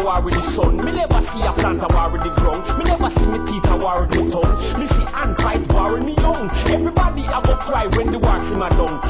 war with the sun. Me never see a plant a war with the ground. Me never see me teeth a war with me tongue. Me see ant fight war with me young. Everybody a go cry when the war see my down.